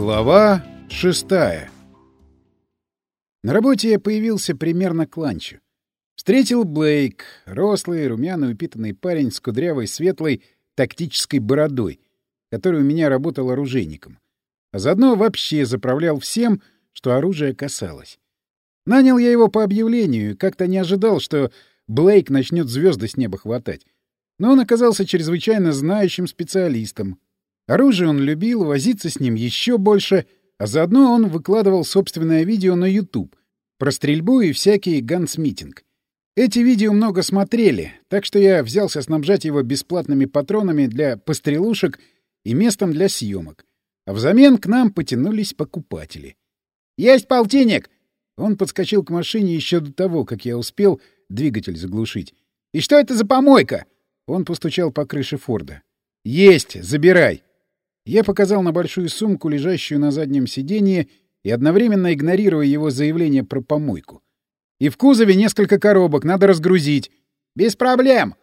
Глава 6. На работе я появился примерно к ланчу. Встретил Блейк, рослый, румяный, упитанный парень с кудрявой, светлой, тактической бородой, который у меня работал оружейником. А заодно вообще заправлял всем, что оружие касалось. Нанял я его по объявлению и как-то не ожидал, что Блейк начнет звезды с неба хватать. Но он оказался чрезвычайно знающим специалистом. Оружие он любил, возиться с ним еще больше, а заодно он выкладывал собственное видео на YouTube про стрельбу и всякий гансмитинг. Эти видео много смотрели, так что я взялся снабжать его бесплатными патронами для пострелушек и местом для съемок. А взамен к нам потянулись покупатели. «Есть полтинник!» Он подскочил к машине еще до того, как я успел двигатель заглушить. «И что это за помойка?» Он постучал по крыше Форда. «Есть! Забирай!» Я показал на большую сумку, лежащую на заднем сиденье, и одновременно игнорируя его заявление про помойку. «И в кузове несколько коробок, надо разгрузить». «Без проблем!»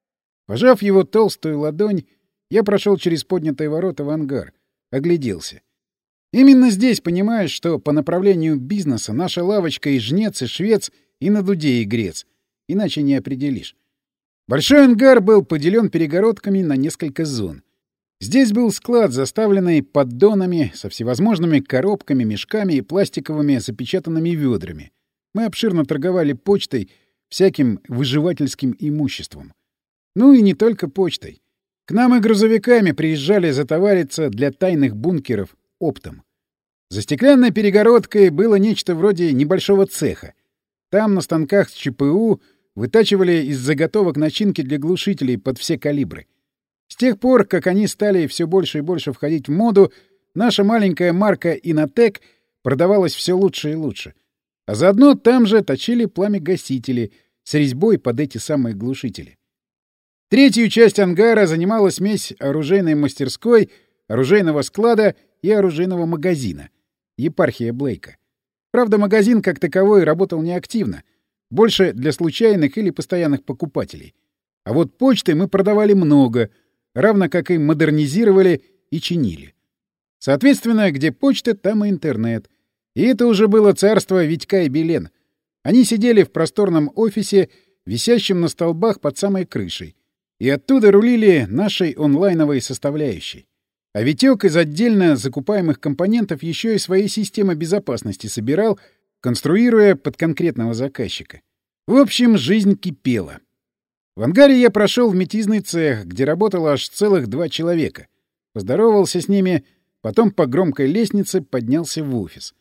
Пожав его толстую ладонь, я прошел через поднятые ворота в ангар. Огляделся. Именно здесь понимаешь, что по направлению бизнеса наша лавочка и жнец, и швец, и на дуде и грец. Иначе не определишь. Большой ангар был поделен перегородками на несколько зон. Здесь был склад, заставленный поддонами со всевозможными коробками, мешками и пластиковыми запечатанными ведрами. Мы обширно торговали почтой, всяким выживательским имуществом. Ну и не только почтой. К нам и грузовиками приезжали затовариться для тайных бункеров оптом. За стеклянной перегородкой было нечто вроде небольшого цеха. Там на станках с ЧПУ вытачивали из заготовок начинки для глушителей под все калибры. С тех пор, как они стали все больше и больше входить в моду, наша маленькая марка «Инотек» продавалась все лучше и лучше. А заодно там же точили пламя-гасители с резьбой под эти самые глушители. Третью часть ангара занимала смесь оружейной мастерской, оружейного склада и оружейного магазина. Епархия Блейка. Правда, магазин как таковой работал неактивно. Больше для случайных или постоянных покупателей. А вот почты мы продавали много, равно как и модернизировали и чинили. Соответственно, где почта, там и интернет. И это уже было царство Витька и Белен. Они сидели в просторном офисе, висящем на столбах под самой крышей. И оттуда рулили нашей онлайновой составляющей. А Витек из отдельно закупаемых компонентов еще и свои системы безопасности собирал, конструируя под конкретного заказчика. В общем, жизнь кипела. В ангаре я прошел в метизный цех, где работало аж целых 2 человека. Поздоровался с ними, потом по громкой лестнице поднялся в офис.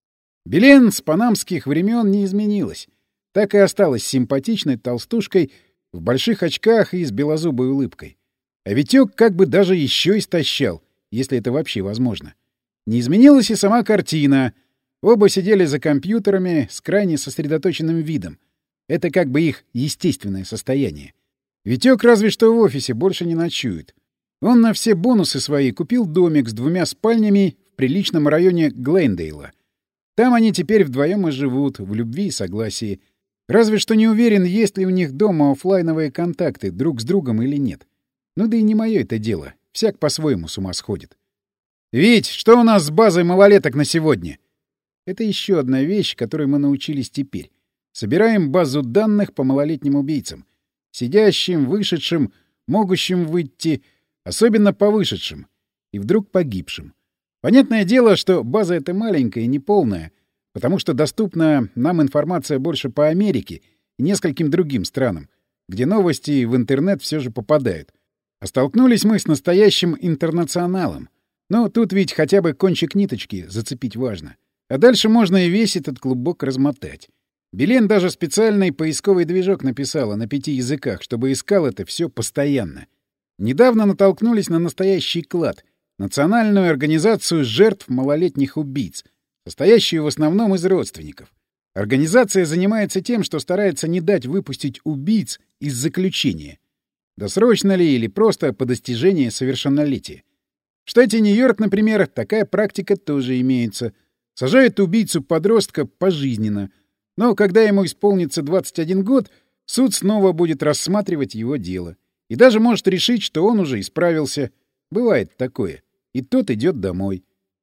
Белен с панамских времен не изменилась. Так и осталась симпатичной толстушкой в больших очках и с белозубой улыбкой. А Витек как бы даже еще истощал, если это вообще возможно. Не изменилась и сама картина. Оба сидели за компьютерами с крайне сосредоточенным видом. Это как бы их естественное состояние. Витек разве что в офисе больше не ночует. Он на все бонусы свои купил домик с 2 спальнями в приличном районе Глендейла. Там они теперь вдвоем и живут, в любви и согласии. Разве что не уверен, есть ли у них дома оффлайновые контакты друг с другом или нет. Ну да и не мое это дело. Всяк по-своему с ума сходит. «Вить, что у нас с базой малолеток на сегодня?» Это еще одна вещь, которой мы научились теперь. Собираем базу данных по малолетним убийцам. Сидящим, вышедшим, могущим выйти, особенно по вышедшим. И вдруг погибшим. Понятное дело, что база эта маленькая и неполная, потому что доступна нам информация больше по Америке и нескольким другим странам, где новости в интернет все же попадают. А столкнулись мы с настоящим интернационалом. Но тут ведь хотя бы кончик ниточки зацепить важно. А дальше можно и весь этот клубок размотать. Белен даже специальный поисковый движок написала на 5 языках, чтобы искал это все постоянно. Недавно натолкнулись на настоящий клад — национальную организацию жертв малолетних убийц, состоящую в основном из родственников. Организация занимается тем, что старается не дать выпустить убийц из заключения. Досрочно ли или просто по достижении совершеннолетия. В штате Нью-Йорк, например, такая практика тоже имеется. Сажают убийцу-подростка пожизненно, но когда ему исполнится 21 год, суд снова будет рассматривать его дело. И даже может решить, что он уже исправился. Бывает такое. И тот идет домой.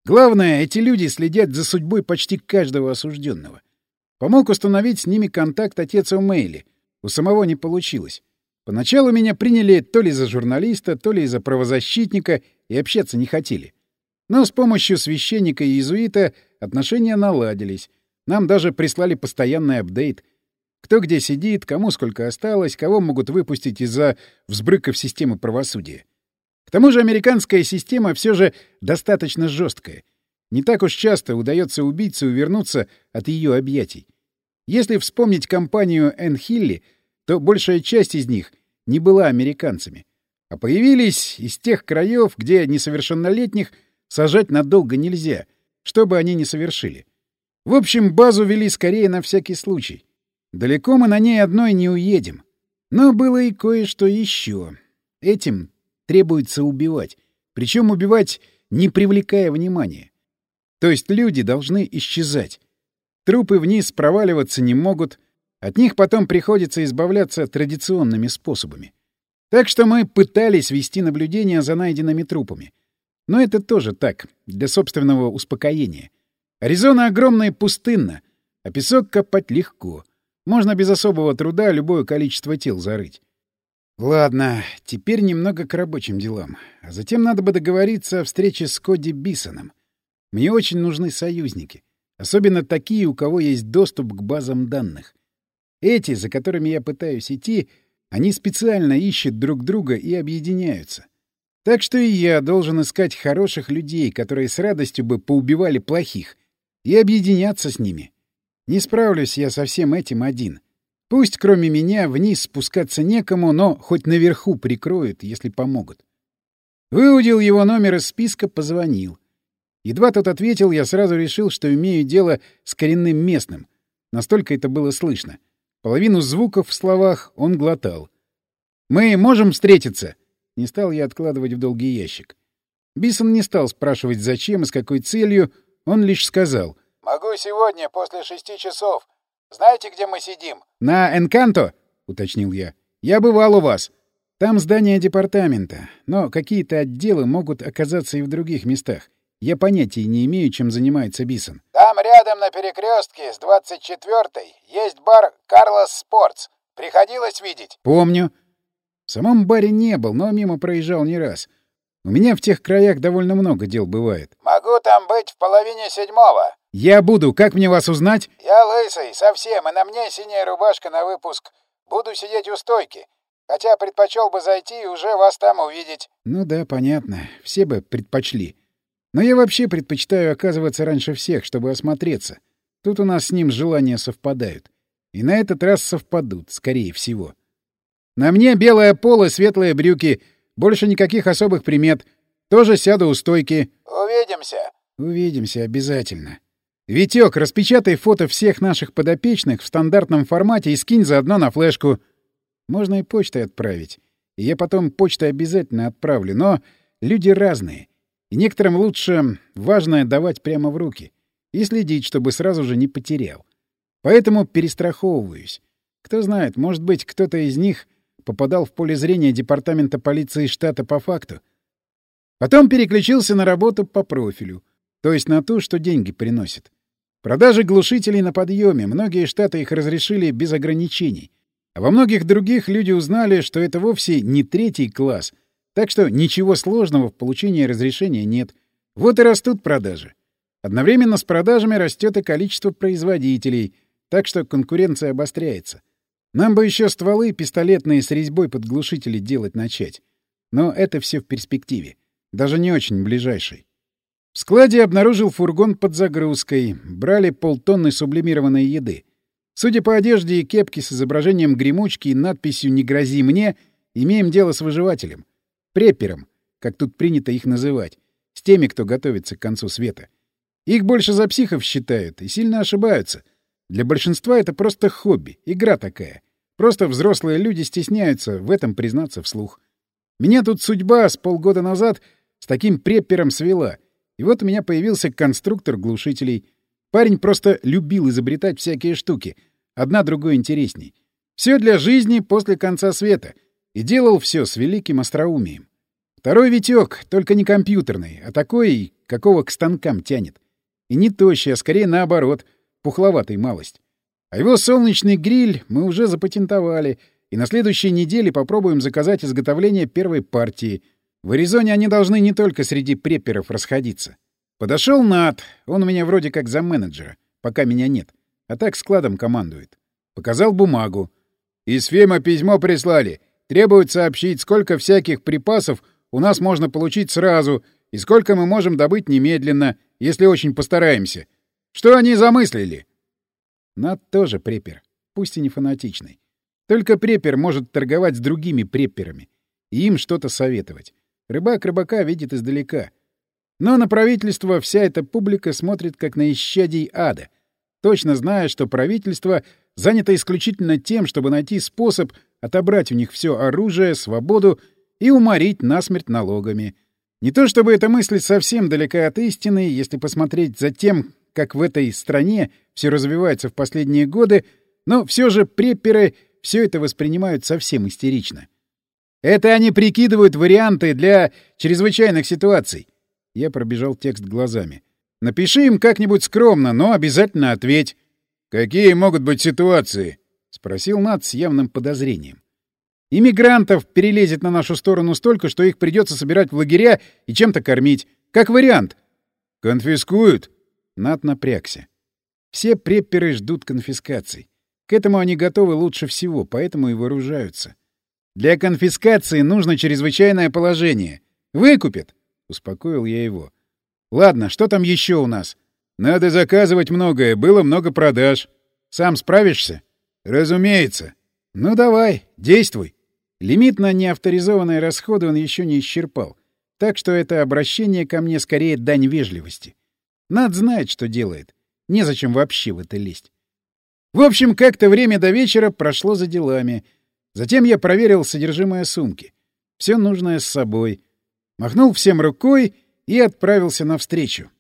Главное, эти люди следят за судьбой почти каждого осужденного. Помог установить с ними контакт отец О'Мейли. У самого не получилось. Поначалу меня приняли то ли за журналиста, то ли за правозащитника и общаться не хотели. Но с помощью священника и иезуита отношения наладились. Нам даже прислали постоянный апдейт. Кто где сидит, кому сколько осталось, кого могут выпустить из-за взбрыков системы правосудия. К тому же американская система все же достаточно жесткая. Не так уж часто удается убийце увернуться от ее объятий. Если вспомнить компанию Энн Хилли, то большая часть из них не была американцами, а появились из тех краев, где несовершеннолетних сажать надолго нельзя, что бы они ни совершили. В общем, базу вели скорее на всякий случай. Далеко мы на ней одной не уедем. Но было и кое-что еще. Этим требуется убивать. Причем убивать, не привлекая внимания. То есть люди должны исчезать. Трупы вниз проваливаться не могут. От них потом приходится избавляться традиционными способами. Так что мы пытались вести наблюдение за найденными трупами. Но это тоже так, для собственного успокоения. Аризона огромная и пустынна, а песок копать легко. Можно без особого труда любое количество тел зарыть. Ладно, теперь немного к рабочим делам. А затем надо бы договориться о встрече с Коди Бисоном. Мне очень нужны союзники. Особенно такие, у кого есть доступ к базам данных. Эти, за которыми я пытаюсь идти, они специально ищут друг друга и объединяются. Так что и я должен искать хороших людей, которые с радостью бы поубивали плохих, и объединяться с ними. Не справлюсь я со всем этим один. Пусть кроме меня вниз спускаться некому, но хоть наверху прикроют, если помогут. Выудил его номер из списка, позвонил. Едва тот ответил, я сразу решил, что имею дело с коренным местным. Настолько это было слышно. Половину звуков в словах он глотал. «Мы можем встретиться?» Не стал я откладывать в долгий ящик. Бисон не стал спрашивать, зачем и с какой целью, он лишь сказал. «Могу сегодня после 6 часов. Знаете, где мы сидим?» «На Энканто?» — уточнил я. «Я бывал у вас. Там здание департамента, но какие-то отделы могут оказаться и в других местах. Я понятия не имею, чем занимается Бисон». «Там рядом на перекрестке с 24-й есть бар «Карлос Спортс». Приходилось видеть?» «Помню. В самом баре не был, но мимо проезжал не раз. У меня в тех краях довольно много дел бывает». «Могу там быть в 6:30». «Я буду. Как мне вас узнать?» «Я лысый, совсем, и на мне синяя рубашка на выпуск. Буду сидеть у стойки. Хотя предпочел бы зайти и уже вас там увидеть». «Ну да, понятно. Все бы предпочли. Но я вообще предпочитаю оказываться раньше всех, чтобы осмотреться. Тут у нас с ним желания совпадают. И на этот раз совпадут, скорее всего. На мне белое поло, светлые брюки. Больше никаких особых примет. Тоже сяду у стойки». «Увидимся». «Увидимся обязательно. Витёк, распечатай фото всех наших подопечных в стандартном формате и скинь заодно на флешку. Можно и почтой отправить. И я потом почтой обязательно отправлю. Но люди разные. И некоторым лучше важное давать прямо в руки. И следить, чтобы сразу же не потерял. Поэтому перестраховываюсь. Кто знает, может быть, кто-то из них попадал в поле зрения департамента полиции штата по факту. Потом переключился на работу по профилю. То есть на ту, что деньги приносит. Продажи глушителей на подъеме. Многие штаты их разрешили без ограничений. А во многих других люди узнали, что это вовсе не 3-й класс. Так что ничего сложного в получении разрешения нет. Вот и растут продажи. Одновременно с продажами растет и количество производителей, так что конкуренция обостряется. Нам бы еще стволы пистолетные с резьбой под глушители делать начать. Но это все в перспективе. Даже не очень ближайшей. В складе обнаружил фургон под загрузкой. Брали полтонны сублимированной еды. Судя по одежде и кепке с изображением гремучки и надписью «Не грози мне», имеем дело с выживателем. Преппером, как тут принято их называть. С теми, кто готовится к концу света. Их больше за психов считают и сильно ошибаются. Для большинства это просто хобби, игра такая. Просто взрослые люди стесняются в этом признаться вслух. Меня тут судьба с полгода назад с таким преппером свела. И вот у меня появился конструктор глушителей. Парень просто любил изобретать всякие штуки. Одна другой интересней. Все для жизни после конца света. И делал все с великим остроумием. Второй Витек, только не компьютерный, а такой, какого к станкам тянет. И не тощий, а скорее наоборот, пухловатый малость. А его солнечный гриль мы уже запатентовали, и на следующей неделе попробуем заказать изготовление первой партии. В Аризоне они должны не только среди препперов расходиться. Подошел Нат, он у меня вроде как замменеджера, пока меня нет, а так складом командует. Показал бумагу. Из Фема письмо прислали. Требуют сообщить, сколько всяких припасов у нас можно получить сразу и сколько мы можем добыть немедленно, если очень постараемся. Что они замыслили? Нат тоже преппер, пусть и не фанатичный. Только преппер может торговать с другими препперами и им что-то советовать. Рыбак рыбака видит издалека. Но на правительство вся эта публика смотрит как на исчадий ада, точно зная, что правительство занято исключительно тем, чтобы найти способ отобрать у них все оружие, свободу и уморить насмерть налогами. Не то чтобы эта мысль совсем далека от истины, если посмотреть за тем, как в этой стране все развивается в последние годы, но все же препперы все это воспринимают совсем истерично. Это они прикидывают варианты для чрезвычайных ситуаций. Я пробежал текст глазами. Напиши им как-нибудь скромно, но обязательно ответь. «Какие могут быть ситуации?» — спросил Нат с явным подозрением. «Иммигрантов перелезет на нашу сторону столько, что их придется собирать в лагеря и чем-то кормить. Как вариант». «Конфискуют?» Нат напрягся. Все препперы ждут конфискаций. К этому они готовы лучше всего, поэтому и вооружаются. Для конфискации нужно чрезвычайное положение. Выкупят, — успокоил я его. Ладно, что там еще у нас? Надо заказывать многое, было много продаж. Сам справишься? Разумеется. Ну давай, действуй. Лимит на неавторизованные расходы он еще не исчерпал, так что это обращение ко мне скорее дань вежливости. Над знает, что делает. Незачем вообще в это лезть. В общем, как-то время до вечера прошло за делами. Затем я проверил содержимое сумки. Все нужное с собой. Махнул всем рукой и отправился навстречу.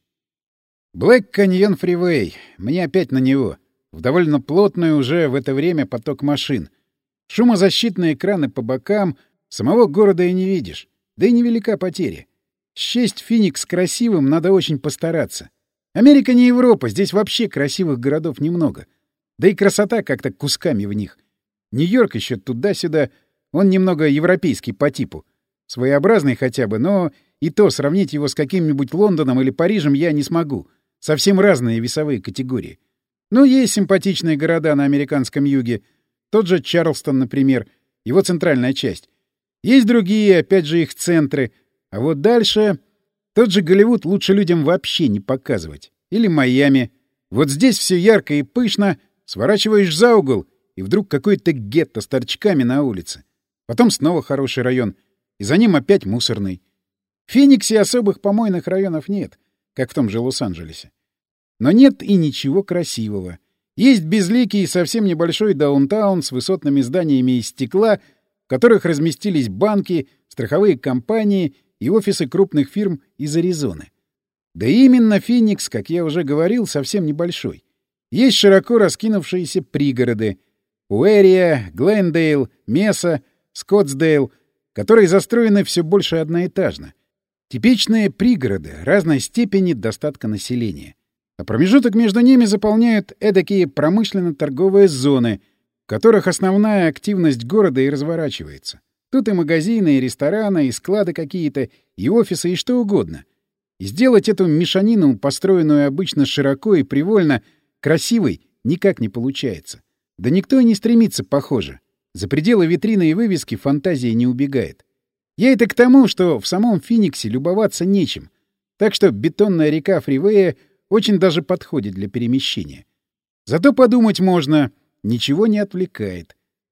Блэк Каньон Фривей. Мне опять на него. В довольно плотный уже в это время поток машин. Шумозащитные экраны по бокам. Самого города и не видишь. Да и невелика потеря. Счесть Феникс красивым надо очень постараться. Америка не Европа, здесь вообще красивых городов немного. Да и красота как-то кусками в них. Нью-Йорк еще туда-сюда. Он немного европейский по типу. Своеобразный хотя бы, но и то сравнить его с каким-нибудь Лондоном или Парижем я не смогу. Совсем разные весовые категории. Но есть симпатичные города на американском юге. Тот же Чарльстон, например, его центральная часть. Есть другие, опять же, их центры. А вот дальше... Тот же Голливуд лучше людям вообще не показывать. Или Майами. Вот здесь все ярко и пышно. Сворачиваешь за угол, и вдруг какой-то гетто с торчками на улице. Потом снова хороший район. И за ним опять мусорный. В Фениксе особых помойных районов нет, как в том же Лос-Анджелесе. Но нет и ничего красивого. Есть безликий и совсем небольшой даунтаун с высотными зданиями из стекла, в которых разместились банки, страховые компании и офисы крупных фирм из Аризоны. Да и именно Феникс, как я уже говорил, совсем небольшой. Есть широко раскинувшиеся пригороды — Уэрия, Глендейл, Меса, Скоттсдейл, которые застроены все больше одноэтажно. Типичные пригороды разной степени достатка населения. А промежуток между ними заполняют эдакие промышленно-торговые зоны, в которых основная активность города и разворачивается. Тут и магазины, и рестораны, и склады какие-то, и офисы, и что угодно. И сделать эту мешанину, построенную обычно широко и привольно, красивой, никак не получается. Да никто и не стремится, похоже. За пределы витрины и вывески фантазия не убегает. Я это к тому, что в самом Фениксе любоваться нечем. Так что бетонная река Фривея очень даже подходит для перемещения. Зато подумать можно, ничего не отвлекает.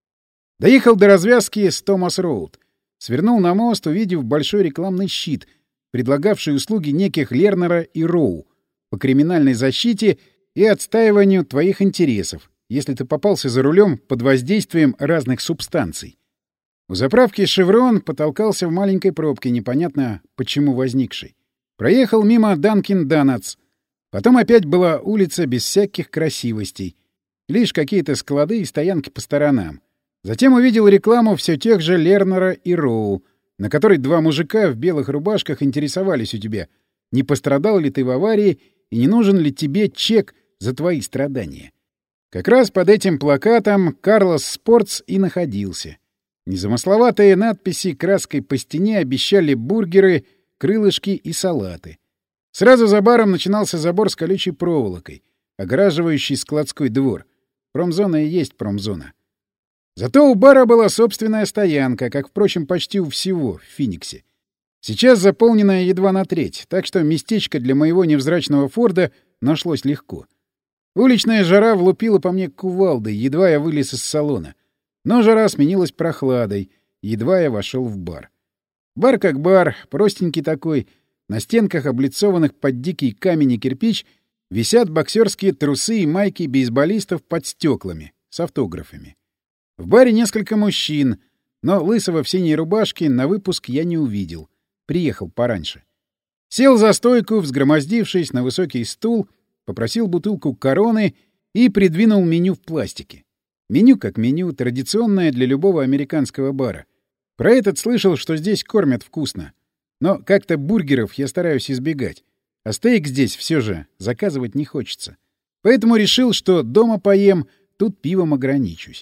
Доехал до развязки с Томас-Роуд. Свернул на мост, увидев большой рекламный щит, предлагавший услуги неких Лернера и Роу по криминальной защите и отстаиванию твоих интересов, если ты попался за рулем под воздействием разных субстанций. У заправки «Шеврон» потолкался в маленькой пробке, непонятно почему возникшей. Проехал мимо Данкин Донатс. Потом опять была улица без всяких красивостей. Лишь какие-то склады и стоянки по сторонам. Затем увидел рекламу все тех же Лернера и Роу. на которой два мужика в белых рубашках интересовались у тебя, не пострадал ли ты в аварии и не нужен ли тебе чек за твои страдания. Как раз под этим плакатом «Карлос Спортс» и находился. Незамысловатые надписи краской по стене обещали бургеры, крылышки и салаты. Сразу за баром начинался забор с колючей проволокой, огораживающий складской двор. Промзона и есть промзона. Зато у бара была собственная стоянка, как, впрочем, почти у всего в Финиксе. Сейчас заполненная едва на треть, так что местечко для моего невзрачного Форда нашлось легко. Уличная жара влупила по мне кувалдой, едва я вылез из салона. Но жара сменилась прохладой, едва я вошел в бар. Бар как бар, простенький такой. На стенках, облицованных под дикий камень и кирпич, висят боксерские трусы и майки бейсболистов под стеклами, с автографами. В баре несколько мужчин, но лысого в синей рубашке на выпуск я не увидел. Приехал пораньше. Сел за стойку, взгромоздившись на высокий стул, попросил бутылку короны и придвинул меню в пластике. Меню как меню, традиционное для любого американского бара. Про этот слышал, что здесь кормят вкусно. Но как-то бургеров я стараюсь избегать. А стейк здесь все же заказывать не хочется. Поэтому решил, что дома поем, тут пивом ограничусь.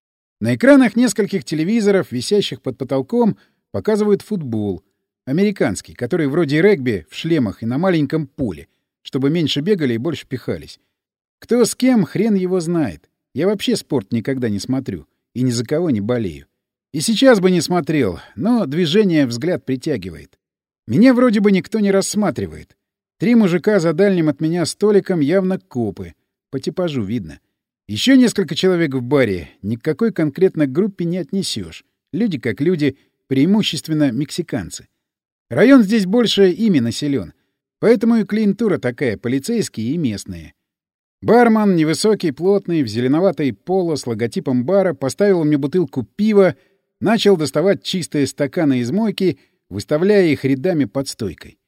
На экранах нескольких телевизоров, висящих под потолком, показывают футбол. Американский, который вроде регби, в шлемах и на маленьком поле, чтобы меньше бегали и больше пихались. Кто с кем, хрен его знает. Я вообще спорт никогда не смотрю и ни за кого не болею. И сейчас бы не смотрел, но движение взгляд притягивает. Меня вроде бы никто не рассматривает. 3 мужика за дальним от меня столиком явно копы. По типажу видно. Еще несколько человек в баре. Ни к какой конкретно группе не отнесешь. Люди как люди, преимущественно мексиканцы. Район здесь больше ими населен. Поэтому и клиентура такая, полицейские и местные. Бармен, невысокий, плотный, в зеленоватой поло с логотипом бара, поставил мне бутылку пива, начал доставать чистые стаканы из мойки, выставляя их рядами под стойкой.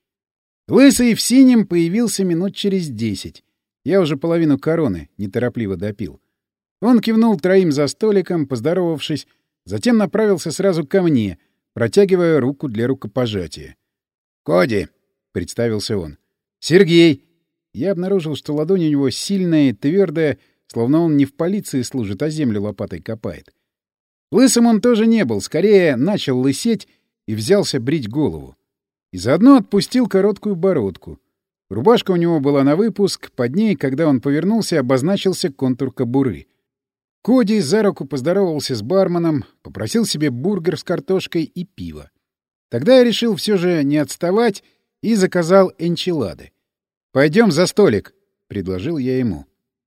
Лысый в синем появился минут через 10. Я уже половину короны неторопливо допил. Он кивнул 3 за столиком, поздоровавшись, затем направился сразу ко мне, протягивая руку для рукопожатия. «Коди», — представился он. «Сергей». Я обнаружил, что ладонь у него сильная и твердая, словно он не в полиции служит, а землю лопатой копает. Лысым он тоже не был, скорее начал лысеть и взялся брить голову. И заодно отпустил короткую бородку. Рубашка у него была на выпуск, под ней, когда он повернулся, обозначился контур кобуры. Коди за руку поздоровался с барменом, попросил себе бургер с картошкой и пиво. Тогда я решил все же не отставать и заказал энчилады. «Пойдем за столик», — предложил я ему.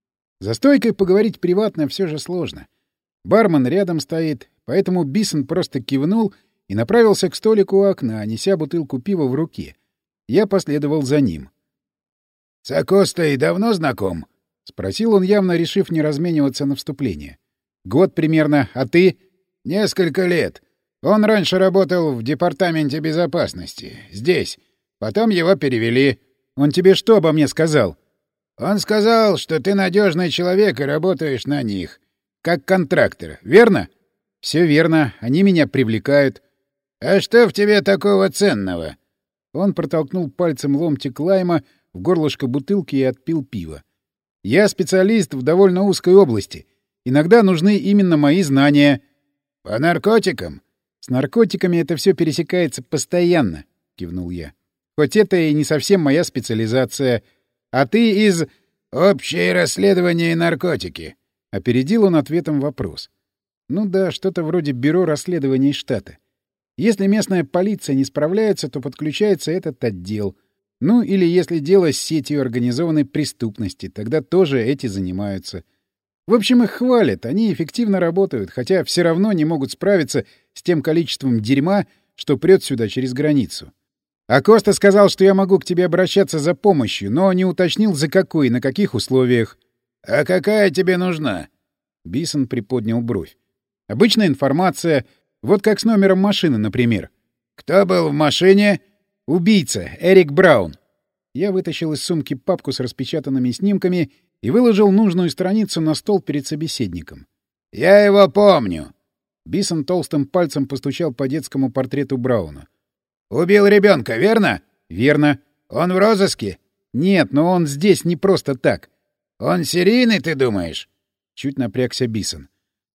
За стойкой поговорить приватно все же сложно. Бармен рядом стоит, поэтому Бисон просто кивнул и направился к столику у окна, неся бутылку пива в руке. Я последовал за ним. — С Акостой давно знаком? — спросил он, явно решив не размениваться на вступление. — Год примерно. А ты? — Несколько лет. Он раньше работал в департаменте безопасности. Здесь. Потом его перевели. Он тебе что обо мне сказал? — Он сказал, что ты надежный человек и работаешь на них. Как контрактор. Верно? — Все верно. Они меня привлекают. — А что в тебе такого ценного? Он протолкнул пальцем ломтик лайма в горлышко бутылки и отпил пиво. — Я специалист в довольно узкой области. Иногда нужны именно мои знания. — По наркотикам? — С наркотиками это все пересекается постоянно, — кивнул я. — Хоть это и не совсем моя специализация. А ты из... — Общее расследование и наркотики. Опередил он ответом вопрос. Ну да, что-то вроде бюро расследований штата. Если местная полиция не справляется, то подключается этот отдел. Ну или если дело с сетью организованной преступности, тогда тоже эти занимаются. В общем, их хвалят, они эффективно работают, хотя все равно не могут справиться с тем количеством дерьма, что прет сюда через границу. А Коста сказал, что я могу к тебе обращаться за помощью, но не уточнил, за какой и на каких условиях. — А какая тебе нужна? Бисон приподнял бровь. — Обычная информация, вот как с номером машины, например. — Кто был в машине? — Убийца, Эрик Браун. Я вытащил из сумки папку с распечатанными снимками и выложил нужную страницу на стол перед собеседником. — Я его помню. Бисон толстым пальцем постучал по детскому портрету Брауна. «Убил ребенка, верно?» «Верно». «Он в розыске?» «Нет, но он здесь не просто так». «Он серийный, ты думаешь?» Чуть напрягся Бисон.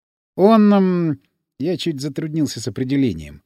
«Он...» Я чуть затруднился с определением.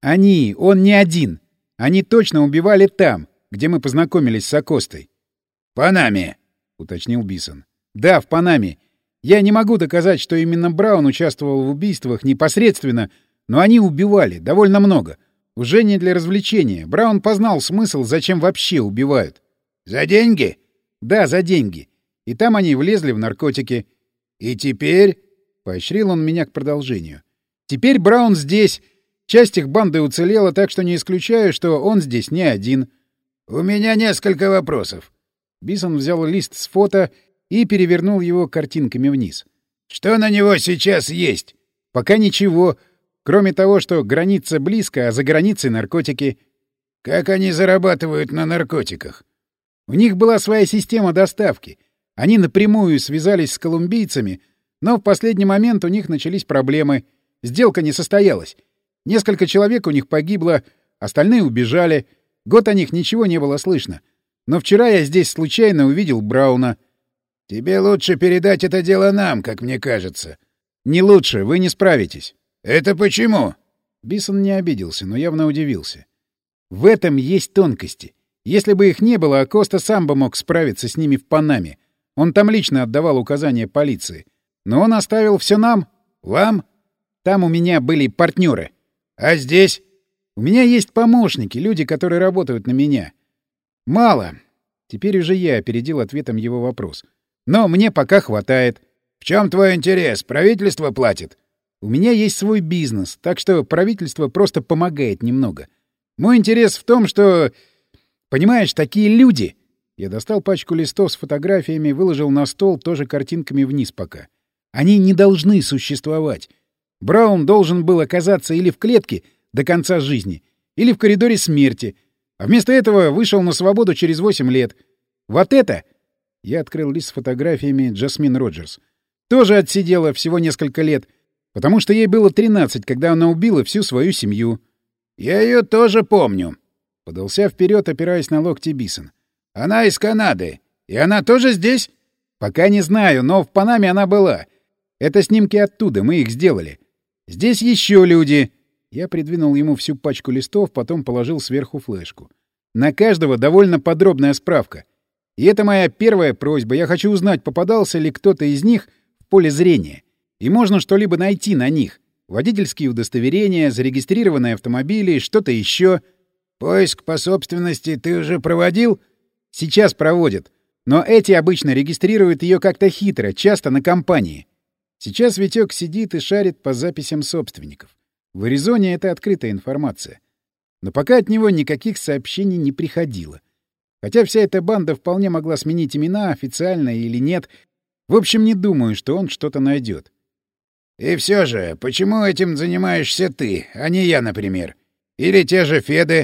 Он не один. Они точно убивали там, где мы познакомились с Акостой». «В Панаме», — уточнил Бисон. «Да, в Панаме. Я не могу доказать, что именно Браун участвовал в убийствах непосредственно, но они убивали довольно много. Уже не для развлечения. Браун познал смысл, зачем вообще убивают». «За деньги?» «Да, за деньги. И там они влезли в наркотики». «И теперь?» — поощрил он меня к продолжению. «Теперь Браун здесь. Часть их банды уцелела, так что не исключаю, что он здесь не один». «У меня несколько вопросов». Бисон взял лист с фото и перевернул его картинками вниз. «Что на него сейчас есть?» «Пока ничего, кроме того, что граница близко, а за границей наркотики». «Как они зарабатывают на наркотиках?» «У них была своя система доставки. Они напрямую связались с колумбийцами, но в последний момент у них начались проблемы. Сделка не состоялась. Несколько человек у них погибло, остальные убежали. Год о них ничего не было слышно. Но вчера я здесь случайно увидел Брауна». «Тебе лучше передать это дело нам, как мне кажется». «Не лучше, вы не справитесь». «Это почему?» Бисон не обиделся, но явно удивился. «В этом есть тонкости. Если бы их не было, Акоста сам бы мог справиться с ними в Панаме. Он там лично отдавал указания полиции. Но он оставил все нам. Вам. Там у меня были партнеры. А здесь? У меня есть помощники, люди, которые работают на меня. Мало. Теперь уже я опередил ответом его вопрос. Но мне пока хватает. В чем твой интерес? Правительство платит? У меня есть свой бизнес, так что правительство просто помогает немного. Мой интерес в том, что... Понимаешь, такие люди... Я достал пачку листов с фотографиями, выложил на стол, тоже картинками вниз пока. Они не должны существовать. Браун должен был оказаться или в клетке до конца жизни, или в коридоре смерти, а вместо этого вышел на свободу через 8 лет. Вот это... Я открыл лист с фотографиями Джасмин Роджерс. Тоже отсидела всего несколько лет, потому что ей было 13, когда она убила всю свою семью. «Я ее тоже помню», — подался вперед, опираясь на локти Бисон. «Она из Канады. И она тоже здесь?» «Пока не знаю, но в Панаме она была. Это снимки оттуда, мы их сделали. Здесь еще люди». Я придвинул ему всю пачку листов, потом положил сверху флешку. На каждого довольно подробная справка. И это моя первая просьба. Я хочу узнать, попадался ли кто-то из них в поле зрения. И можно что-либо найти на них. Водительские удостоверения, зарегистрированные автомобили, что-то еще. «Поиск по собственности ты уже проводил?» «Сейчас проводят. Но эти обычно регистрируют ее как-то хитро, часто на компании. Сейчас Витек сидит и шарит по записям собственников. В Аризоне это открытая информация. Но пока от него никаких сообщений не приходило. Хотя вся эта банда вполне могла сменить имена, официально или нет. В общем, не думаю, что он что-то найдет. «И все же, почему этим занимаешься ты, а не я, например? Или те же Феды?»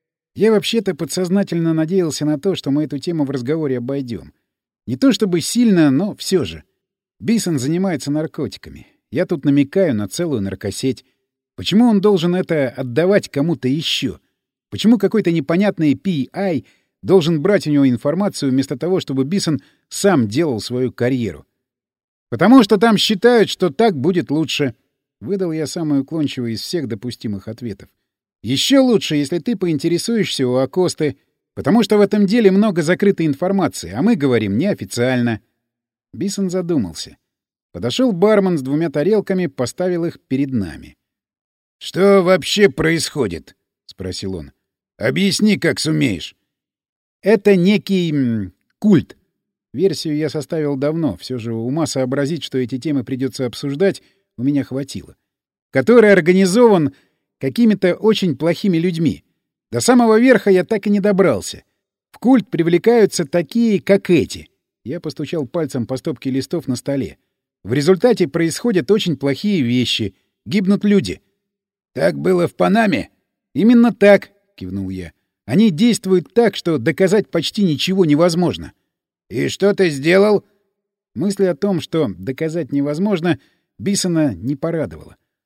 Я вообще-то подсознательно надеялся на то, что мы эту тему в разговоре обойдем. Не то чтобы сильно, но все же. Бисон занимается наркотиками. Я тут намекаю на целую наркосеть. Почему он должен это отдавать кому-то еще? Почему какой-то непонятный PI должен брать у него информацию вместо того, чтобы Бисон сам делал свою карьеру? Потому что там считают, что так будет лучше. Выдал я самый уклончивый из всех допустимых ответов. Еще лучше, если ты поинтересуешься у Акосты, потому что в этом деле много закрытой информации, а мы говорим неофициально. Бисон задумался. Подошел бармен с 2 тарелками, поставил их перед нами. — Что вообще происходит? — спросил он. — Объясни, как сумеешь. — Это некий культ. Версию я составил давно, все же ума сообразить, что эти темы придется обсуждать, у меня хватило. Который организован какими-то очень плохими людьми. До самого верха я так и не добрался. В культ привлекаются такие, как эти. Я постучал пальцем по стопке листов на столе. В результате происходят очень плохие вещи. Гибнут люди. — Так было в Панаме? — Именно так, — кивнул я. Они действуют так, что доказать почти ничего невозможно. — И что ты сделал? Мысль о том, что доказать невозможно, Бисона не порадовала.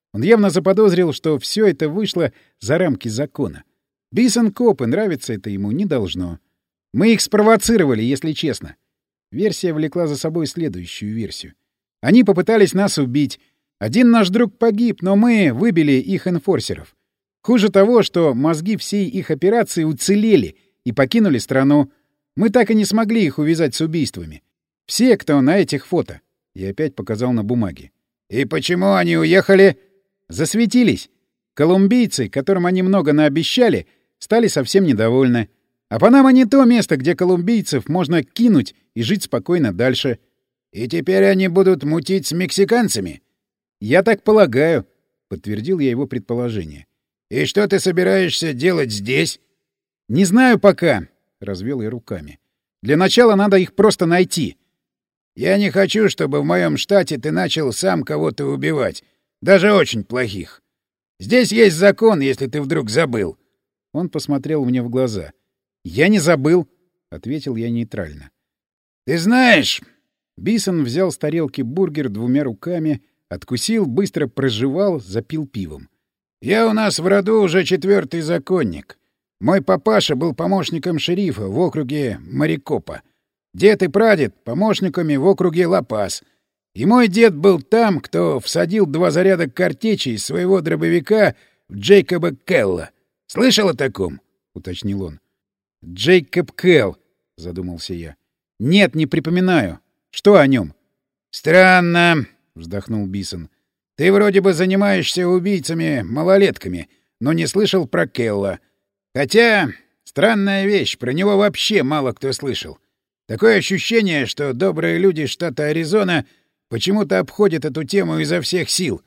Он явно заподозрил, что все это вышло за рамки закона. Бисон коп, и нравится это ему не должно. Мы их спровоцировали, если честно. Версия влекла за собой следующую версию. Они попытались нас убить. Один наш друг погиб, но мы выбили их энфорсеров. Хуже того, что мозги всей их операции уцелели и покинули страну. Мы так и не смогли их увязать с убийствами. Все, кто на этих фото. Я опять показал на бумаге. И почему они уехали? Засветились. Колумбийцы, которым они много наобещали, стали совсем недовольны. А Панама не то место, где колумбийцев можно кинуть и жить спокойно дальше. И теперь они будут мутить с мексиканцами? Я так полагаю, — подтвердил я его предположение. И что ты собираешься делать здесь? Не знаю пока, — развел я руками. Для начала надо их просто найти. Я не хочу, чтобы в моем штате ты начал сам кого-то убивать, даже очень плохих. Здесь есть закон, если ты вдруг забыл. Он посмотрел мне в глаза. «Я не забыл», — ответил я нейтрально. «Ты знаешь...» Бисон взял с тарелки бургер двумя руками, откусил, быстро прожевал, запил пивом. «Я у нас в роду уже 4-й законник. Мой папаша был помощником шерифа в округе Марикопа. Дед и прадед — помощниками в округе Ла-Пас. И мой дед был там, кто всадил 2 заряда картечи из своего дробовика в Джейкоба Келла. Слышал о таком?» — уточнил он. «Джейкоб Келл», — задумался я. «Нет, не припоминаю. Что о нем?» «Странно», — вздохнул Бисон. «Ты вроде бы занимаешься убийцами-малолетками, но не слышал про Келла. Хотя, странная вещь, про него вообще мало кто слышал. Такое ощущение, что добрые люди штата Аризона почему-то обходят эту тему изо всех сил.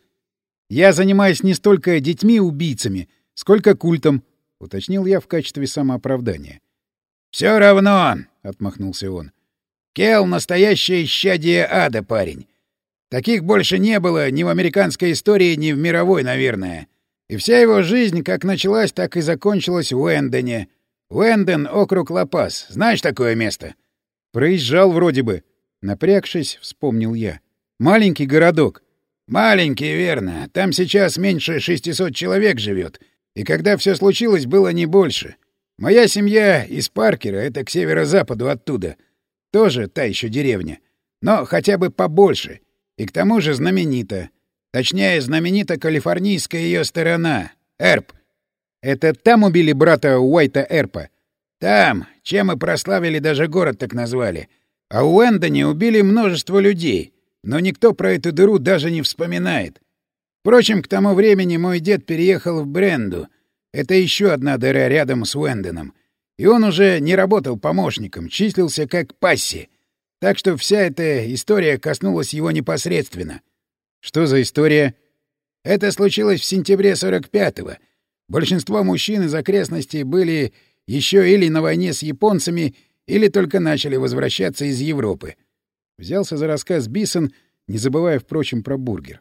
Я занимаюсь не столько детьми-убийцами, сколько культом», — уточнил я в качестве самооправдания. «Все равно», — отмахнулся он. «Келл — настоящее исчадие ада, парень. Таких больше не было ни в американской истории, ни в мировой, наверное. И вся его жизнь как началась, так и закончилась в Уэндоне. Уэндон — округ Ла-Пас. Знаешь такое место?» «Проезжал вроде бы». Напрягшись, вспомнил я. «Маленький городок». «Маленький, верно. Там сейчас меньше 600 человек живет. И когда все случилось, было не больше. Моя семья из Паркера, это к северо-западу оттуда. Тоже та еще деревня. Но хотя бы побольше. И к тому же знаменита. Точнее, знаменита калифорнийская ее сторона. Эрп. Это там убили брата Уайта Эрпа? Там. Чем и прославили, даже город так назвали. А у Уэндоне убили множество людей. Но никто про эту дыру даже не вспоминает. Впрочем, к тому времени мой дед переехал в Бренду. Это еще одна дыра рядом с Уэндоном. И он уже не работал помощником, числился как пасси. Так что вся эта история коснулась его непосредственно. Что за история? Это случилось в сентябре 45-го. Большинство мужчин из окрестностей были еще или на войне с японцами, или только начали возвращаться из Европы. Взялся за рассказ Бисон, не забывая, впрочем, про бургер.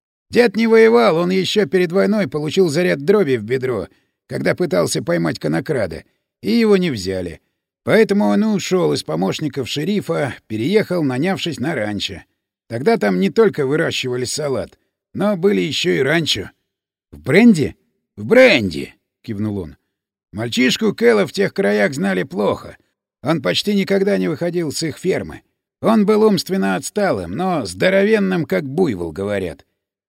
Дед не воевал, он еще перед войной получил заряд дроби в бедро, когда пытался поймать конокрада, и его не взяли. Поэтому он ушел из помощников шерифа, переехал, нанявшись на ранчо. Тогда там не только выращивали салат, но были еще и ранчо. — В Бренди? — В Бренди, — кивнул он. Мальчишку Кэлла в тех краях знали плохо. Он почти никогда не выходил с их фермы. Он был умственно отсталым, но здоровенным, как буйвол, говорят.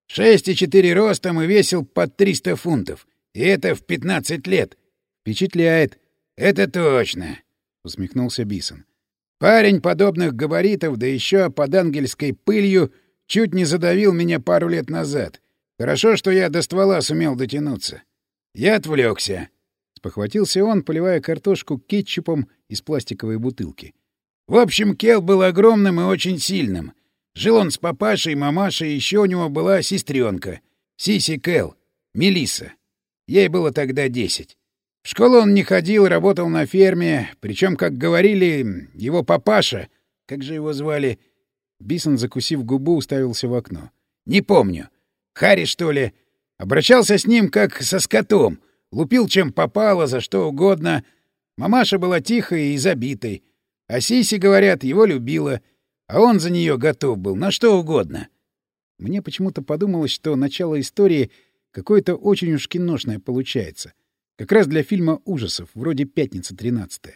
6,4 ростом и весил под 300 фунтов. И это в 15 лет. Впечатляет. Это точно, — усмехнулся Бисон. Парень подобных габаритов, да еще под ангельской пылью, чуть не задавил меня пару лет назад. Хорошо, что я до ствола сумел дотянуться. Я отвлекся. Спохватился он, поливая картошку кетчупом из пластиковой бутылки. В общем, Келл был огромным и очень сильным. Жил он с папашей, мамашей, и еще у него была сестренка. Сиси Келл, Мелисса. Ей было тогда 10. В школу он не ходил, работал на ферме, причем, как говорили, его папаша... Как же его звали? Бисон, закусив губу, уставился в окно. Не помню. Харри, что ли? Обращался с ним, как со скотом. Лупил, чем попало, за что угодно. Мамаша была тихой и забитой. А Сиси, говорят, его любила. А он за нее готов был на что угодно. Мне почему-то подумалось, что начало истории какое-то очень уж киношное получается. Как раз для фильма ужасов, вроде «Пятница 13-я».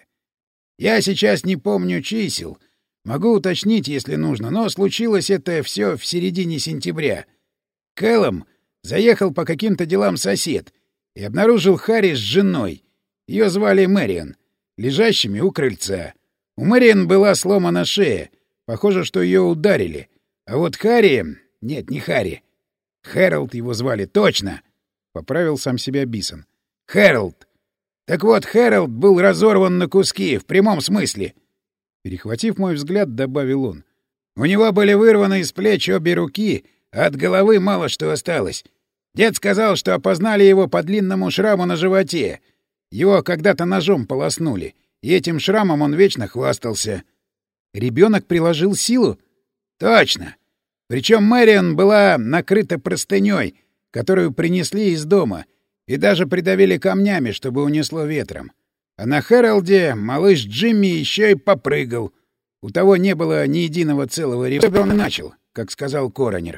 Я сейчас не помню чисел. Могу уточнить, если нужно, но случилось это все в середине сентября. Кэллом заехал по каким-то делам сосед и обнаружил Харри с женой. Ее звали Мэриан, лежащими у крыльца. У Мэриан была сломана шея. Похоже, что ее ударили. А вот Харри... Нет, не Харри. Хэролд его звали, точно! — поправил сам себя Бисон. Хэролд. Так вот, Хэролд был разорван на куски, в прямом смысле. Перехватив мой взгляд, добавил он. У него были вырваны из плеч обе руки, а от головы мало что осталось. Дед сказал, что опознали его по длинному шраму на животе. Его когда-то ножом полоснули, и этим шрамом он вечно хвастался. Ребенок приложил силу? Точно. Причем Мэриан была накрыта простыней, которую принесли из дома, и даже придавили камнями, чтобы унесло ветром. А на Хэролде малыш Джимми еще и попрыгал. У того не было ни единого целого ребенка. Он начал, как сказал коронер.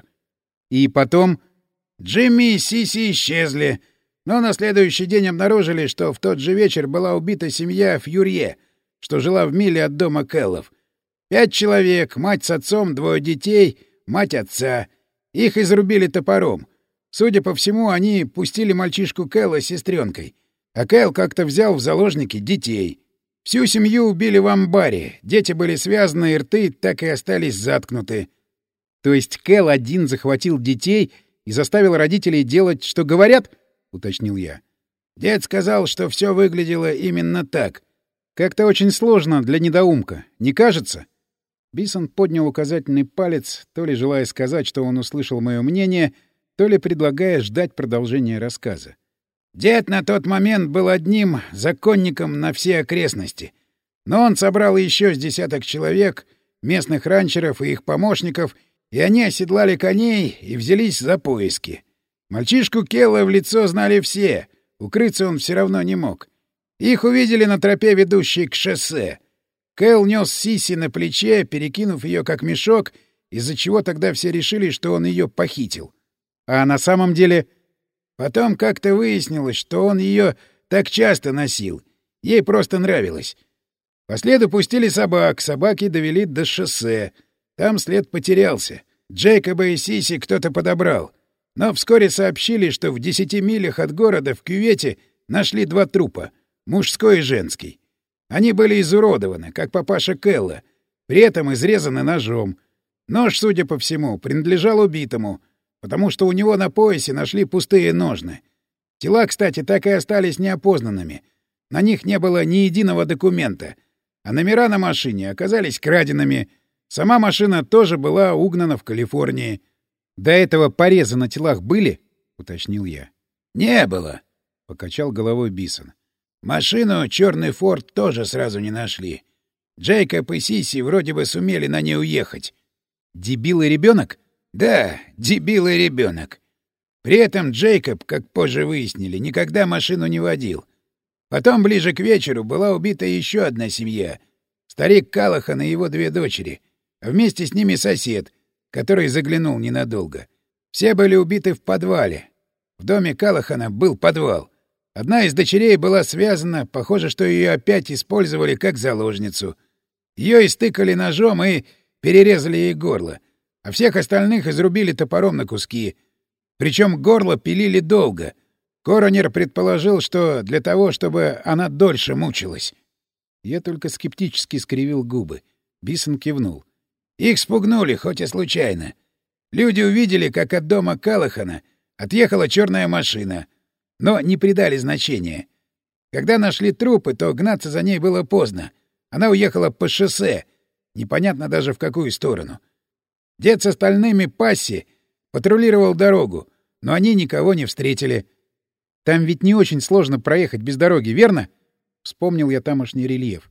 И потом... Джимми и Сиси исчезли, но на следующий день обнаружили, что в тот же вечер была убита семья Фьюрье, что жила в миле от дома Кэллов. 5 человек, мать с отцом, 2 детей, мать отца. Их изрубили топором. Судя по всему, они пустили мальчишку Кэлла с сестренкой. А Кэл как-то взял в заложники детей. Всю семью убили в амбаре. Дети были связаны, и рты так и остались заткнуты. То есть Кэл один захватил детей и заставил родителей делать, что говорят? — уточнил я. Дед сказал, что все выглядело именно так. Как-то очень сложно для недоумка, не кажется? Бисон поднял указательный палец, то ли желая сказать, что он услышал мое мнение, то ли предлагая ждать продолжения рассказа. Дед на тот момент был одним законником на все окрестности. Но он собрал еще с десяток человек, местных ранчеров и их помощников, и они оседлали коней и взялись за поиски. Мальчишку Келла в лицо знали все, укрыться он все равно не мог. Их увидели на тропе, ведущей к шоссе. Кэл нес Сиси на плече, перекинув ее как мешок, из-за чего тогда все решили, что он ее похитил. А на самом деле... Потом как-то выяснилось, что он ее так часто носил. Ей просто нравилось. По следу пустили собак, собаки довели до шоссе. Там след потерялся. Джейкоба и Сиси кто-то подобрал. Но вскоре сообщили, что в 10 милях от города в кювете нашли 2 трупа — мужской и женский. Они были изуродованы, как папаша Кэлла, при этом изрезаны ножом. Нож, судя по всему, принадлежал убитому, потому что у него на поясе нашли пустые ножны. Тела, кстати, так и остались неопознанными. На них не было ни единого документа, а номера на машине оказались краденными. Сама машина тоже была угнана в Калифорнии. «До этого порезы на телах были?» — уточнил я. «Не было», — покачал головой Бисон. «Машину черный Форд тоже сразу не нашли. Джейкоб и Сиси вроде бы сумели на ней уехать». «Дебил и ребенок?» «Да, дебил и ребенок. При этом Джейкоб, как позже выяснили, никогда машину не водил. Потом, ближе к вечеру, была убита еще одна семья. Старик Калахан и его 2 дочери, а вместе с ними сосед, который заглянул ненадолго. Все были убиты в подвале. В доме Калахана был подвал. Одна из дочерей была связана, похоже, что ее опять использовали как заложницу. Ее истыкали ножом и перерезали ей горло, а всех остальных изрубили топором на куски. Причем горло пилили долго. Коронер предположил, что для того, чтобы она дольше мучилась. Я только скептически скривил губы. Бисон кивнул. Их спугнули, хоть и случайно. Люди увидели, как от дома Калахана отъехала черная машина, но не придали значения. Когда нашли трупы, то гнаться за ней было поздно. Она уехала по шоссе, непонятно даже в какую сторону. Дед с остальными пасси патрулировал дорогу, но они никого не встретили. Там ведь не очень сложно проехать без дороги, верно? Вспомнил я тамошний рельеф.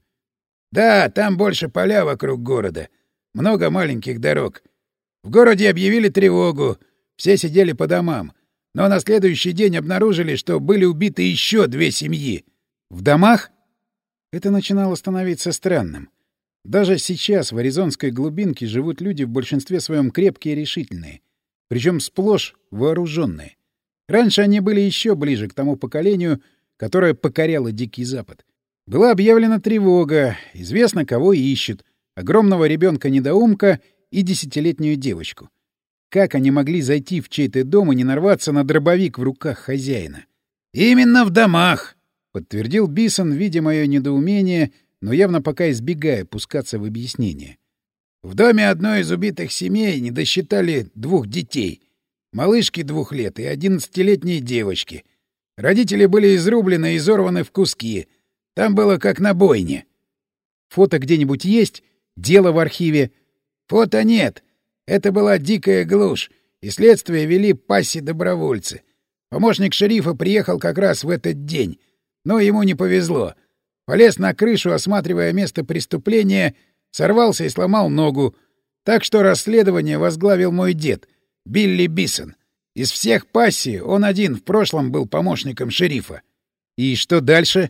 Да, там больше поля вокруг города. Много маленьких дорог. В городе объявили тревогу. Все сидели по домам. Но на следующий день обнаружили, что были убиты еще 2 семьи. В домах? Это начинало становиться странным. Даже сейчас в аризонской глубинке живут люди в большинстве своем крепкие и решительные. причем сплошь вооруженные. Раньше они были еще ближе к тому поколению, которое покоряло Дикий Запад. Была объявлена тревога, известно, кого ищут — огромного ребенка-недоумка и 10-летнюю девочку. Как они могли зайти в чей-то дом и не нарваться на дробовик в руках хозяина? «Именно в домах!» — подтвердил Бисон, видя мое недоумение, но явно пока избегая пускаться в объяснение. «В доме одной из убитых семей не досчитали 2 детей. Малышки 2 лет и 11-летней девочки. Родители были изрублены и изорваны в куски. Там было как на бойне». «Фото где-нибудь есть? Дело в архиве?» «Фото нет. Это была дикая глушь, и следствие вели пасси-добровольцы. Помощник шерифа приехал как раз в этот день, но ему не повезло. Полез на крышу, осматривая место преступления, сорвался и сломал ногу. Так что расследование возглавил мой дед, Билли Бисон. Из всех пасси он один в прошлом был помощником шерифа». «И что дальше?»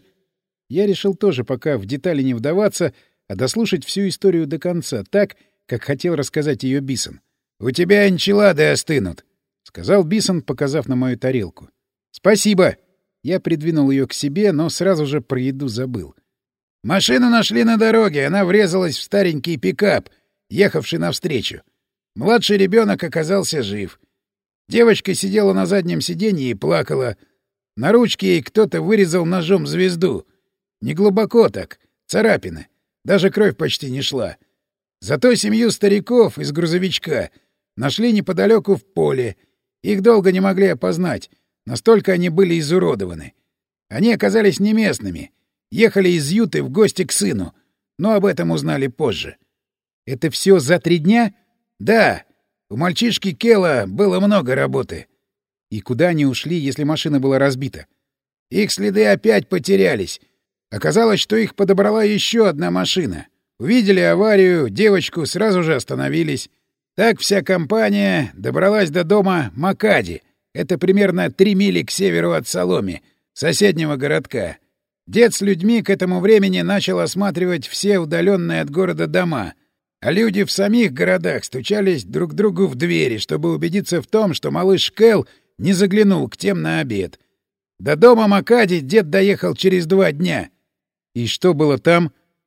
Я решил тоже пока в детали не вдаваться, а дослушать всю историю до конца, так, как хотел рассказать ее Бисон. «У тебя энчилады остынут», — сказал Бисон, показав на мою тарелку. «Спасибо!» Я придвинул ее к себе, но сразу же про еду забыл. «Машину нашли на дороге, она врезалась в старенький пикап, ехавший навстречу. Младший ребенок оказался жив. Девочка сидела на заднем сиденье и плакала. На ручке ей кто-то вырезал ножом звезду. Неглубоко так, царапины. Даже кровь почти не шла. Зато семью стариков из грузовичка нашли неподалеку в поле. Их долго не могли опознать, настолько они были изуродованы. Они оказались не местными, ехали из Юты в гости к сыну, но об этом узнали позже». «Это все за 3 дня?» «Да. У мальчишки Келла было много работы». «И куда они ушли, если машина была разбита?» «Их следы опять потерялись. Оказалось, что их подобрала еще одна машина. Увидели аварию, девочку, сразу же остановились. Так вся компания добралась до дома Макади. Это примерно 3 мили к северу от Саломи, соседнего городка. Дед с людьми к этому времени начал осматривать все удаленные от города дома, а люди в самих городах стучались друг другу в двери, чтобы убедиться в том, что малыш Кэл не заглянул к тем на обед. До дома Макади дед доехал через 2 дня. И что было там?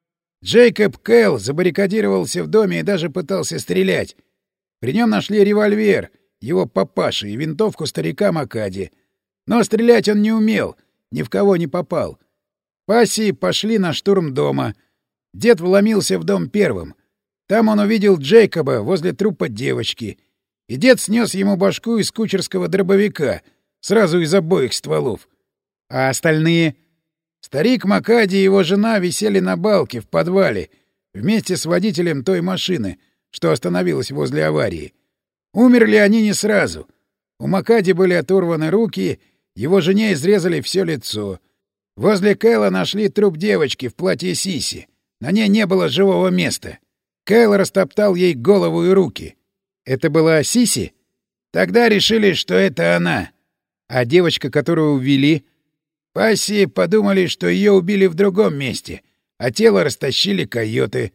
Джейкоб Кэл забаррикадировался в доме и даже пытался стрелять. При нем нашли револьвер, его папаши, и винтовку старика Макади. Но стрелять он не умел, ни в кого не попал. Пассии пошли на штурм дома. Дед вломился в дом первым. Там он увидел Джейкоба возле трупа девочки. И дед снес ему башку из кучерского дробовика, сразу из обоих стволов. А остальные? Старик Макади и его жена висели на балке в подвале вместе с водителем той машины, что остановилась возле аварии. Умерли они не сразу. У Макади были оторваны руки, его жене изрезали все лицо. Возле Кэла нашли труп девочки в платье сиси. На ней не было живого места. Кэл растоптал ей голову и руки. Это была Сиси? Тогда решили, что это она. А девочка, которую увели? Пассии подумали, что ее убили в другом месте, а тело растащили койоты.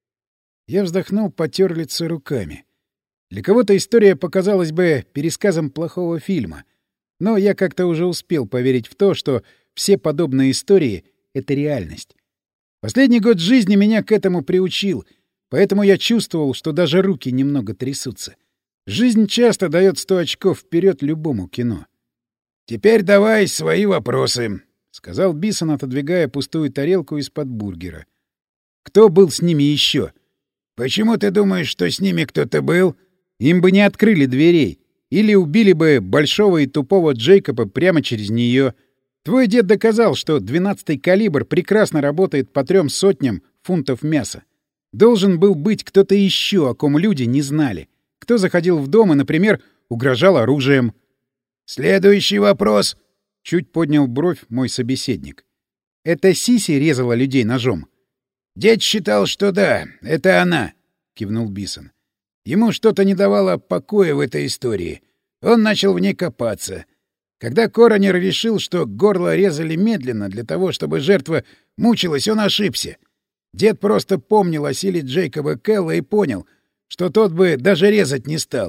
Я вздохнул, потер лицо руками. Для кого-то история показалась бы пересказом плохого фильма, но я как-то уже успел поверить в то, что все подобные истории — это реальность. Последний год жизни меня к этому приучил, поэтому я чувствовал, что даже руки немного трясутся. Жизнь часто дает 100 очков вперед любому кино. «Теперь давай свои вопросы», — сказал Бисон, отодвигая пустую тарелку из-под бургера. «Кто был с ними еще?» «Почему ты думаешь, что с ними кто-то был?» «Им бы не открыли дверей. Или убили бы большого и тупого Джейкоба прямо через нее. Твой дед доказал, что 12-й калибр прекрасно работает по 300 фунтов мяса. Должен был быть кто-то еще, о ком люди не знали. Кто заходил в дом и, например, угрожал оружием». «Следующий вопрос», — чуть поднял бровь мой собеседник. «Это Сиси резала людей ножом?» «Дед считал, что да, это она», — кивнул Бисон. «Ему что-то не давало покоя в этой истории. Он начал в ней копаться. Когда коронер решил, что горло резали медленно для того, чтобы жертва мучилась, он ошибся. Дед просто помнил о силе Джейкоба Келла и понял, что тот бы даже резать не стал,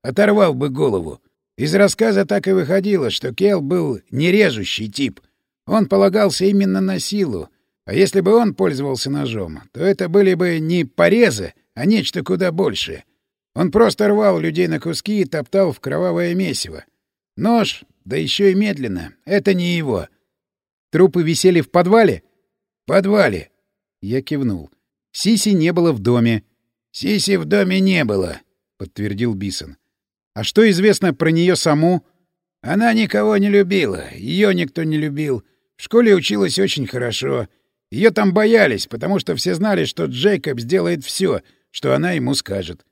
оторвал бы голову. Из рассказа так и выходило, что Келл был нережущий тип. Он полагался именно на силу. А если бы он пользовался ножом, то это были бы не порезы, а нечто куда большее. Он просто рвал людей на куски и топтал в кровавое месиво. Нож, да еще и медленно, это не его. Трупы висели в подвале? В подвале. Я кивнул. Сиси не было в доме. Сиси в доме не было, подтвердил Бисон. А что известно про нее саму? Она никого не любила, ее никто не любил. В школе училась очень хорошо. Ее там боялись, потому что все знали, что Джейкоб сделает все, что она ему скажет.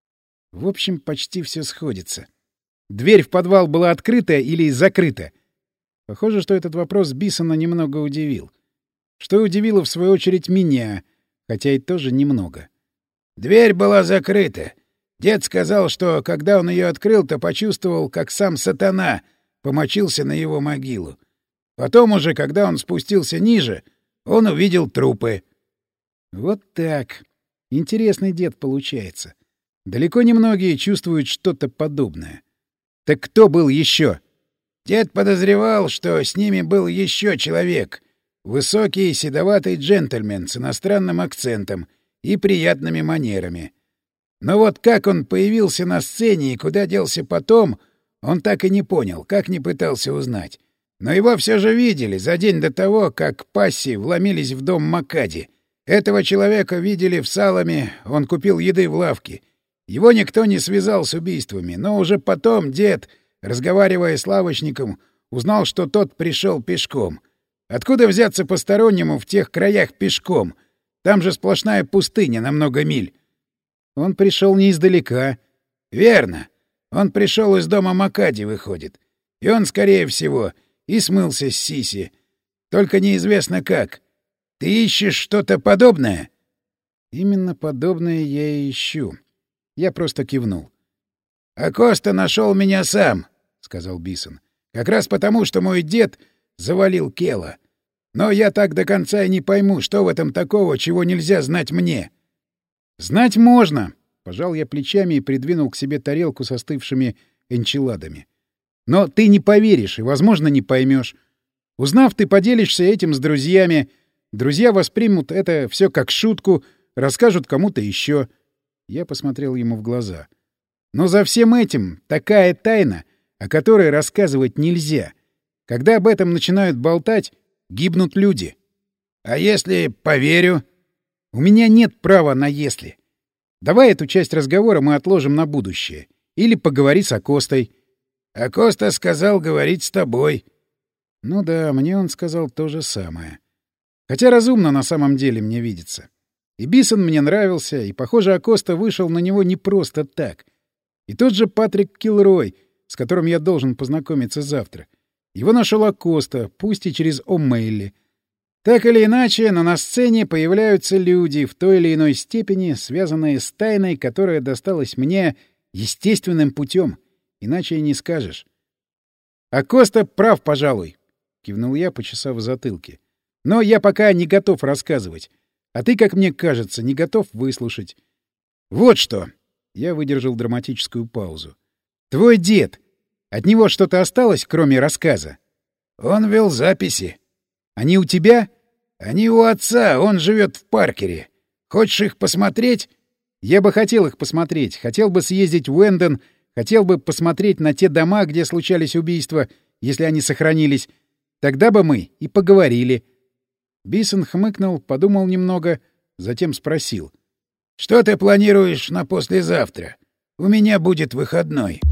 В общем, почти все сходится. Дверь в подвал была открыта или закрыта? Похоже, что этот вопрос Бисона немного удивил. Что удивило, в свою очередь, меня, хотя и тоже немного. Дверь была закрыта. Дед сказал, что, когда он ее открыл, то почувствовал, как сам сатана помочился на его могилу. Потом уже, когда он спустился ниже, он увидел трупы. Вот так. Интересный дед получается. Далеко не многие чувствуют что-то подобное. Так кто был еще? Дед подозревал, что с ними был еще человек. Высокий, седоватый джентльмен с иностранным акцентом и приятными манерами. Но вот как он появился на сцене и куда делся потом, он так и не понял, как не пытался узнать. Но его все же видели за день до того, как пасси вломились в дом Макади. Этого человека видели в Саламе, он купил еды в лавке. Его никто не связал с убийствами, но уже потом дед, разговаривая с лавочником, узнал, что тот пришел пешком. Откуда взяться постороннему в тех краях пешком? Там же сплошная пустыня на много миль. Он пришел не издалека. Верно. Он пришел из дома Макади, выходит. И он, скорее всего, и смылся с Сиси. Только неизвестно как. Ты ищешь что-то подобное? Именно подобное я и ищу. Я просто кивнул. — А Коста нашел меня сам, — сказал Бисон. — Как раз потому, что мой дед завалил Келла. Но я так до конца и не пойму, что в этом такого, чего нельзя знать мне. — Знать можно, — пожал я плечами и придвинул к себе тарелку с остывшими энчиладами. — Но ты не поверишь и, возможно, не поймешь. Узнав, ты поделишься этим с друзьями. Друзья воспримут это все как шутку, расскажут кому-то еще. Я посмотрел ему в глаза. Но за всем этим такая тайна, о которой рассказывать нельзя. Когда об этом начинают болтать, гибнут люди. А если поверю? У меня нет права на «если». Давай эту часть разговора мы отложим на будущее. Или поговори с Акостой. Акоста сказал говорить с тобой. Ну да, мне он сказал то же самое. Хотя разумно на самом деле мне видится. И Бисон мне нравился, и, похоже, Акоста вышел на него не просто так. И тот же Патрик Килрой, с которым я должен познакомиться завтра. Его нашел Акоста, пусть и через О'Мейли. Так или иначе, но на сцене появляются люди, в той или иной степени связанные с тайной, которая досталась мне естественным путем. Иначе и не скажешь. «Акоста прав, пожалуй», — кивнул я, почесав в затылке. «Но я пока не готов рассказывать. А ты, как мне кажется, не готов выслушать. Вот что!» — я выдержал драматическую паузу. «Твой дед! От него что-то осталось, кроме рассказа?» «Он вел записи». «Они у тебя?» «Они у отца, он живет в Паркере. Хочешь их посмотреть?» «Я бы хотел их посмотреть. Хотел бы съездить в Уэндон, хотел бы посмотреть на те дома, где случались убийства, если они сохранились. Тогда бы мы и поговорили». Бисон хмыкнул, подумал немного, затем спросил. — Что ты планируешь на послезавтра? У меня будет выходной.